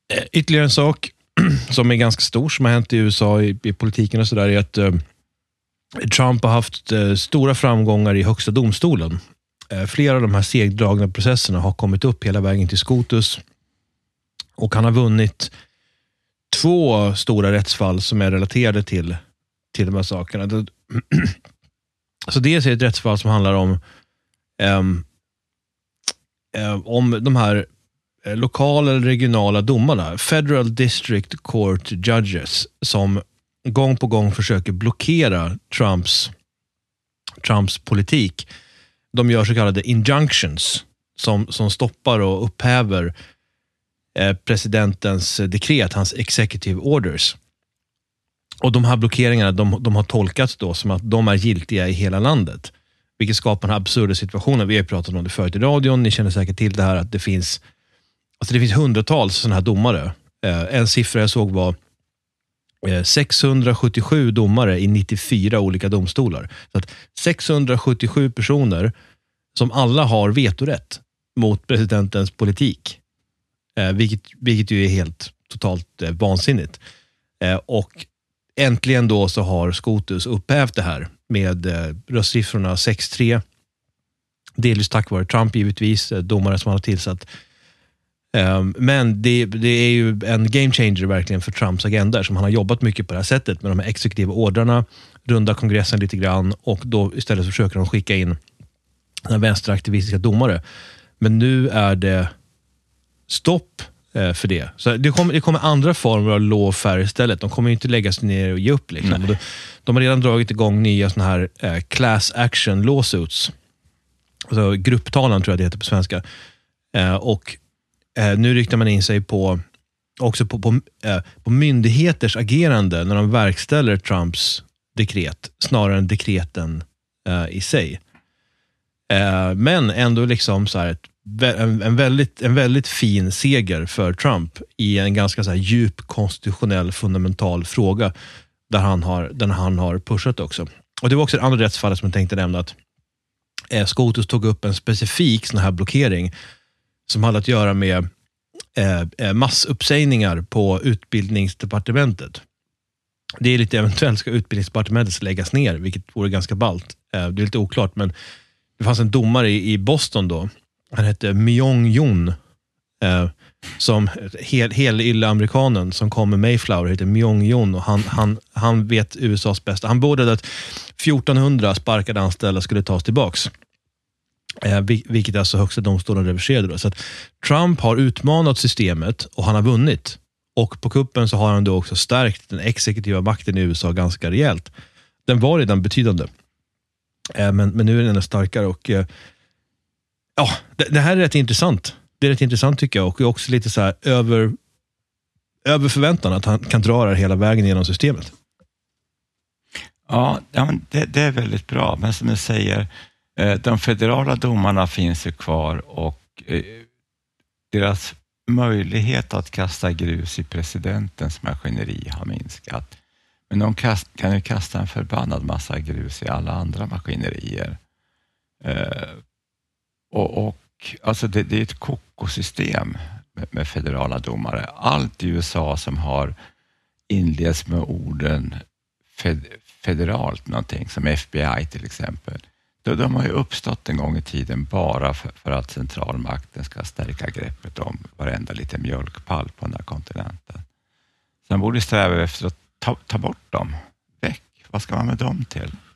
Ytterligare en sak som är ganska stor som har hänt i USA i politiken och sådär är att Trump har haft stora framgångar i högsta domstolen. Flera av de här segdragna processerna har kommit upp hela vägen till SCOTUS och han har vunnit 2 stora rättsfall som är relaterade till de här sakerna. Så dels är det ett rättsfall som handlar om de här lokala eller regionala domarna, Federal District Court Judges, som gång på gång försöker blockera Trumps politik. De gör så kallade injunctions som stoppar och upphäver presidentens dekret, hans executive orders. Och de här blockeringarna de har tolkats då som att de är giltiga i hela landet. Vilket skapar den här absurda situationen. Vi har pratat om det förut i radion. Ni känner säkert till det här att det finns hundratals sådana här domare. En siffra jag såg var 677 domare i 94 olika domstolar. Så att 677 personer som alla har vetorätt mot presidentens politik. Vilket ju är helt totalt vansinnigt. Och äntligen då så har SCOTUS upphävt det här med röstsiffrorna 6-3. Delvis tack vare Trump givetvis, domare som han har tillsatt. Men det är ju en game changer verkligen för Trumps agenda som han har jobbat mycket på det här sättet med de här exekutiva ordrarna, runda kongressen lite grann och då istället försöker de skicka in den här vänsteraktivistiska domare. Men nu är det stopp för det. Så det kommer andra former av lawfare istället. De kommer ju inte lägga sig ner och ge upp. Liksom. De har redan dragit igång nya såna här class action lawsuits. Alltså grupptalan tror jag det heter på svenska. Och nu riktar man in sig på myndigheters agerande när de verkställer Trumps dekret snarare än dekreten i sig. Men ändå liksom så här en väldigt fin seger för Trump i en ganska så här djup konstitutionell fundamental fråga där han har pushat också. Och det var också ett andra rättsfall som jag tänkte nämna att SCOTUS tog upp en specifik sån här blockering som hade att göra med massuppsägningar på utbildningsdepartementet. Det är lite eventuellt ska utbildningsdepartementet läggas ner, vilket vore ganska ballt. Det är lite oklart, men det fanns en domare i Boston då. Han hette Myong-Jun. Som helylle amerikanen som kom med Mayflower heter Myong-Jun och han vet USAs bästa. Han borde att 1400 sparkade anställda skulle tas tillbaks. Vilket alltså högsta domstolen reverserade då. Så att Trump har utmanat systemet och han har vunnit. Och på kuppen så har han då också stärkt den exekutiva makten i USA ganska rejält. Den var redan betydande. Men nu är den starkare och ja, det här är rätt intressant. Det är rätt intressant tycker jag och också lite så här över förväntan att han kan dra det hela vägen genom systemet. Ja, det är väldigt bra. Men som du säger, de federala domarna finns ju kvar och deras möjlighet att kasta grus i presidentens maskineri har minskat. Men de kan ju kasta en förbannad massa grus i alla andra maskinerier. Och alltså det är ett kokosystem med federala domare. Allt i USA som har inleds med orden federalt någonting, som FBI till exempel. De har ju uppstått en gång i tiden bara för att centralmakten ska stärka greppet om varenda lite mjölkpall på den här kontinenten. Så man borde sträva efter att ta bort dem. Väck. Vad ska man med dem till?